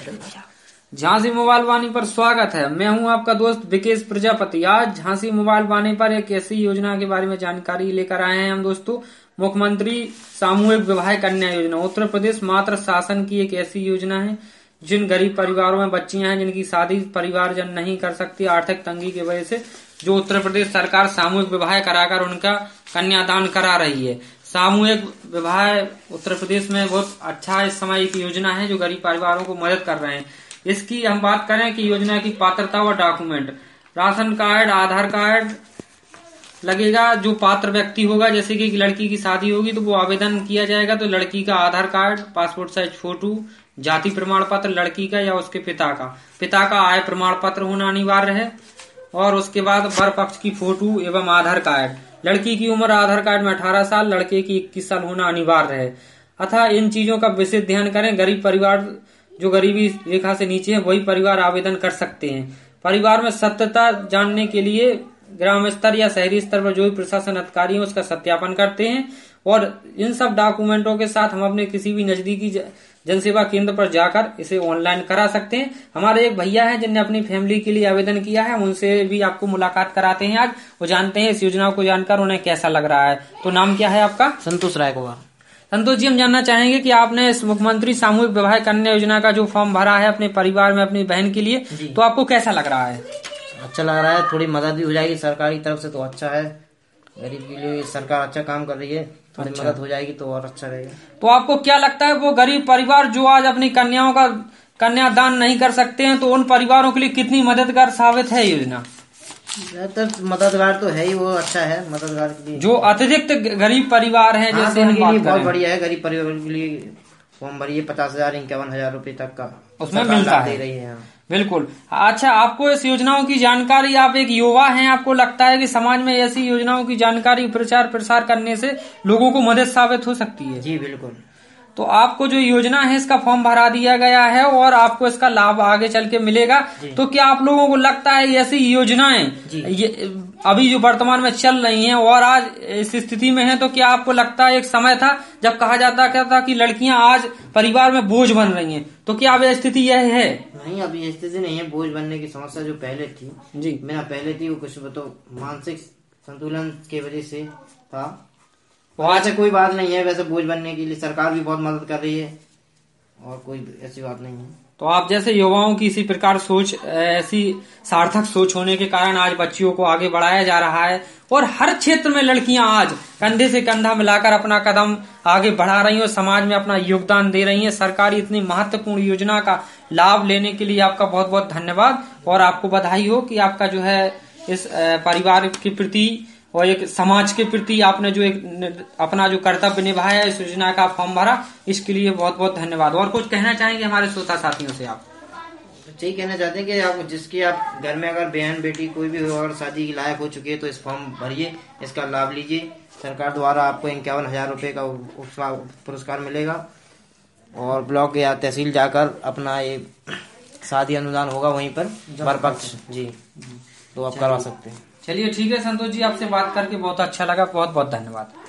Jhansi mobile वाणी पर स्वागत है। मैं हूं आपका दोस्त विकेश प्रजापति। आज झांसी मोबाइल वाणी पर एक ऐसी योजना के बारे में जानकारी लेकर आए हैं हम दोस्तों। मुख्यमंत्री सामूहिक विवाह कन्या योजना उत्तर प्रदेश मातृ शासन की एक ऐसी योजना है जिन गरीब परिवारों में बच्चियां हैं जिनकी शादी परिवारजन नहीं कर सकती आर्थिक तंगी की वजह से, जो उत्तर प्रदेश सरकार सामूहिक विवाह कराकर उनका कन्यादान करा रही है। सामूहिक विवाह उत्तर प्रदेश में बहुत अच्छा इस समय एक योजना है जो गरीब परिवारों को मदद कर रहे हैं। इसकी हम बात करें कि योजना की पात्रता व document, ration card, Aadhaar card लगेगा। जो पात्र व्यक्ति होगा, जैसे कि लड़की की शादी होगी तो वो आवेदन किया जाएगा तो लड़की का Aadhaar card, passport size photo, जाति प्रमाण पत्र लड़की का या उसके पिता का आय प्रमाण पत्र होना अनिवार्य है, और उसके बाद वर पक्ष की फोटो एवं आधार कार्ड। लड़की की उम्र आधार कार्ड में 18 साल, लड़के की 21 साल होना अनिवार्य है। अतः इन चीजों का विशेष ध्यान करें। गरीब परिवार जो गरीबी रेखा से नीचे है वही परिवार आवेदन कर सकते हैं। परिवार में सत्यता जानने के लिए ग्राम स्तर या शहरी स्तर पर जो भी प्रशासन अधिकारी है उसका सत्यापन करते हैं, और इन सब डॉक्यूमेंटों के साथ हम अपने किसी भी नजदीकी जनसेवा केंद्र पर जाकर इसे ऑनलाइन करा सकते हैं। हमारे एक भैया हैं जिनने अपनी फैमिली के लिए आवेदन किया है, उनसे भी आपको मुलाकात कराते हैं आज। वो जानते हैं इस योजना को जानकर उन्हें कैसा लग रहा है। तो नाम क्या है आपका? संतोष राय कुमार। संतोष जी, हम जानना चाहेंगे कि आपने इस मुख्यमंत्री सामूहिक विवाह कन्या योजना का जो फॉर्म भरा है अपने परिवार में अपनी बहन के लिए, तो आपको कैसा लग रहा है? अच्छा लग रहा है, थोड़ी मदद भी हो जाएगी सरकारी तरफ से तो अच्छा है। गरीब के लिए सरकार अच्छा काम कर रही है, थोड़ी मदद हो जाएगी तो और अच्छा रहेगा। तो आपको क्या लगता है वो गरीब परिवार जो आज अपनी कन्याओं का कन्यादान नहीं कर सकते हैं, तो उन परिवारों के लिए कितनी मददगार साबित है योजना? मददगार तो है ही, वो अच्छा है मददगार के लिए। जो अतिरिक्त गरीब परिवार हैं जैसे हम बात बहुत बढ़िया है। गरीब परिवार के लिए फॉर्म भरिए, 50,000 51,000 रूपये तक का उसमें मिलता है। दे रही है। बिल्कुल। अच्छा, आपको इस योजनाओं की जानकारी, आप एक युवा हैं, आपको लगता है कि समाज में ऐसी योजनाओं की जानकारी प्रचार प्रसार करने से लोगों को मदद साबित हो सकती है? जी बिल्कुल। तो आपको जो योजना है इसका फॉर्म भरा दिया गया है और आपको इसका लाभ आगे चल के मिलेगा। तो क्या आप लोगों को लगता है ऐसी योजनाएं ये अभी जो वर्तमान में चल रही हैं और आज इस स्थिति में है, तो क्या आपको लगता है एक समय था जब कहा जाता क्या था कि लड़कियां आज परिवार में बोझ बन रही हैं, तो क्या अब स्थिति यह है? नहीं, अब ये स्थिति नहीं है। बोझ बनने की समस्या जो पहले थी जी, मेरा पहले थी वो कुछ तो मानसिक संतुलन की वजह से था। वैसे कोई बात नहीं है, वैसे बोझ बनने के लिए सरकार भी बहुत मदद कर रही है और कोई ऐसी बात नहीं है। तो आप जैसे युवाओं की इसी प्रकार सोच, ऐसी सार्थक सोच होने के कारण आज बच्चियों को आगे बढ़ाया जा रहा है और हर क्षेत्र में लड़कियां आज कंधे से कंधा मिलाकर अपना कदम आगे बढ़ा रही हैं और समाज में अपना योगदान दे रही हैं। सरकारी इतनी महत्वपूर्ण योजना का लाभ लेने के लिए आपका बहुत बहुत धन्यवाद और आपको बधाई हो कि आपका जो है इस परिवार के प्रति और एक समाज के प्रति आपने जो एक अपना जो कर्तव्य निभाया, इस योजना का फॉर्म भरा, इसके लिए बहुत बहुत धन्यवाद। और कुछ कहना चाहेंगे हमारे श्रोता साथियों से आप? यही कहना चाहते हैं कि आप जिसकी आप घर में अगर बहन बेटी कोई भी हो और शादी की लायक हो चुकी है तो इस फॉर्म भरिए, इसका लाभ लीजिए। सरकार द्वारा आपको 51,000 रूपये का पुरस्कार मिलेगा और ब्लॉक या तहसील जाकर अपना ये शादी अनुदान होगा वहीं पर वर पक्ष जी, तो आप करवा सकते हैं। चलिए ठीक है संतोष जी, आपसे बात करके बहुत अच्छा लगा। बहुत बहुत धन्यवाद।